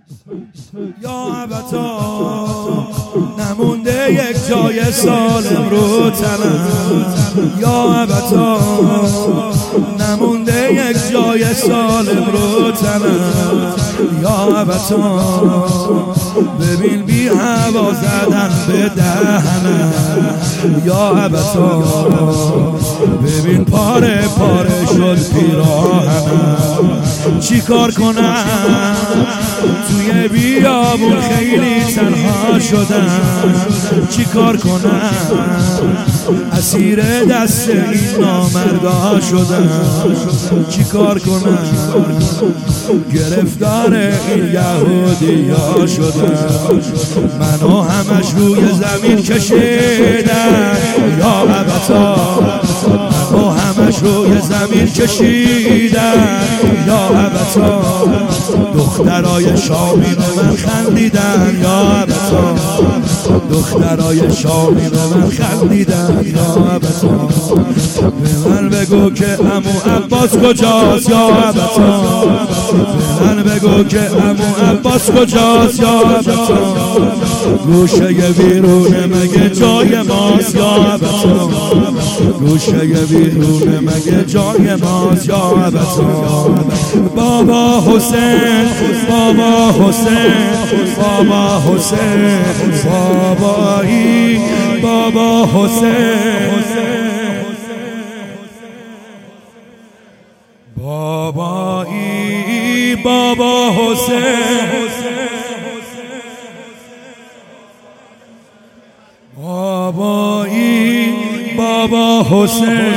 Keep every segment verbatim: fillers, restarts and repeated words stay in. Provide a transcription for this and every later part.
یا ابتا نمونده یک جای سالم رو تنم، یا ابتا نمونده یک جای سالم رو تنم، یا ابتا ببین بی هوا زدن به دهنم، یا ابتا ببین پاره پاره شد پیراهنم. چی کار کنم توی بیابون خیلی تنها شدم، چی کار کنم اسیر دست این نامردا شدم، چی کار کنم گرفتار این یهودیا شدم. منو همش روی زمین کشیدن، یا ابتا منو همش روی زمین کشیدن، یا ابتا دخترای شامی به من خندیدن، یا ابتا دخترای شامی به من خندیدن، یا ابتا به من بگو که عمو عباس کجاست، یا ابتا به من بگو که عمو عباس کجاست، یا ابتا گوشه بیرونه مگه جای ماست، یا ابتا گوشه بیرونه مگه جای ماست، یا ابتا بابا حسین بابا حسین بابا حسین بابایی بابا حسین بابایی بابا حسین بابایی بابا حسین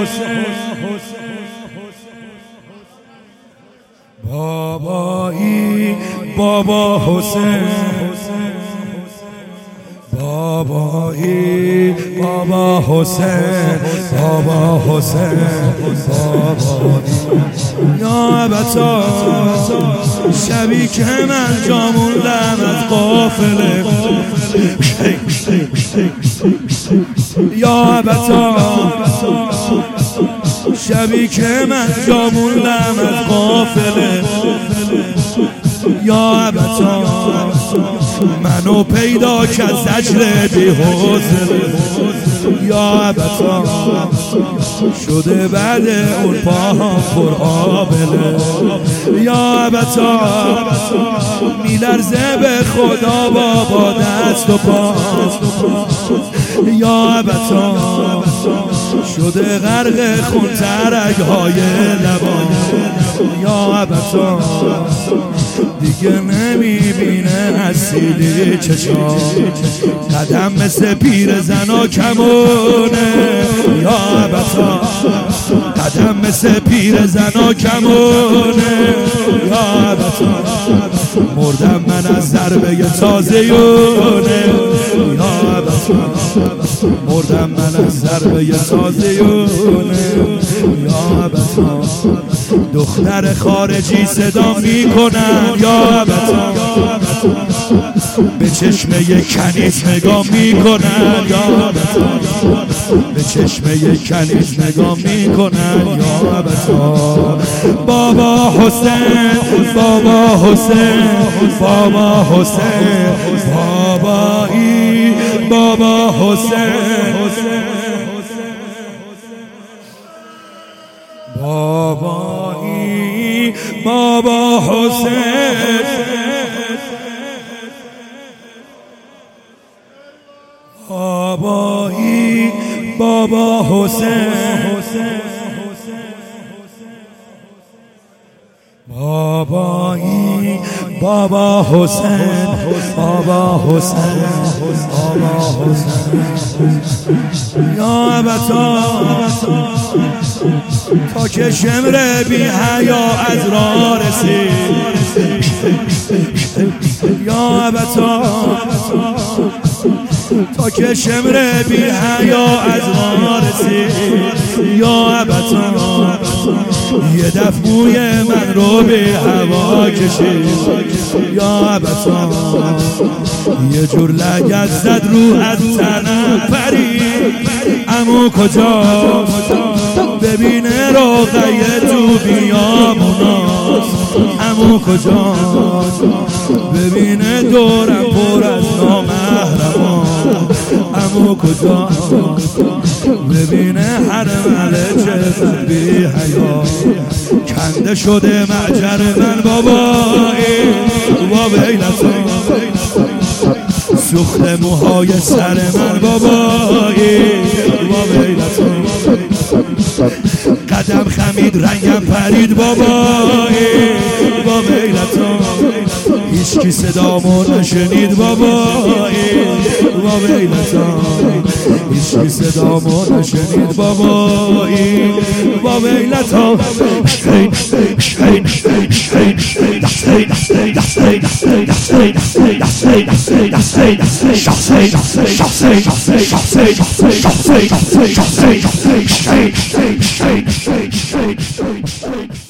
بابایی بابا حسین بابایی بابا حسین بابا حسین بابایی یا ابتا شبی که من جا موندم از قافله، یا ابتا شبی که من جا موندم از قافله، یا ابتا منو پیدا که زجر بی حوصله، یا ابتا شده بعد اون پاها پر آبله، یا ابتا میلرزه به خدا بابا دست و پا، یا ابتا شده غرق خون ترک های لبان، یا ابتا دیگه نمیبینه حسیلی چشام، قدم مثل پیر زنا کمونه، یا ابتا قدم مثل پیر زنا کمونه، یا ابتا مردم من از ضربه تازیونه، یا ابتا مردم من از ضربه تازیونه، یا ابتا دختر خارجی صدا میکنن، یا ابتا به چشمه کنیز نگاه میکنن، یا ابتا به چشمه کنیز نگاه میکنن، یا ابتا بابا حسین بابا حسین بابا حسین بابایی بابا حسین بابایی بابا حسین بابایی بابا حسین بابایی بابا حسین بابا حسین بابا حسین یا ابتا تا که شمر بی حیا از راه رسید، یا ابتا تا که شمر بی حیا از راه رسید، یا ابتا یه دفع موی من رو به هوا کشید، یا ابتا یه جور لگد زد رو از تنم پرید، عمو کجاست ببینه روغه تو بیاموناست، عمو کجاست دورم پر از نامحرمان، اما کجا ببینه هر ملکه بی حیا کنده شده معجر من بابایی با بیلتان، سوخت موهای سر من بابایی با بیلتان، قدم خمید رنگم پرید بابایی با بیلتان، هیچ کی صدامو نشنید بابایی با بیلتان، هیچ کی صدامو نشنید بابایی با بیلتان. Shake, shake, shake, shake, shake, shake, shake, shake, shake, shake, shake.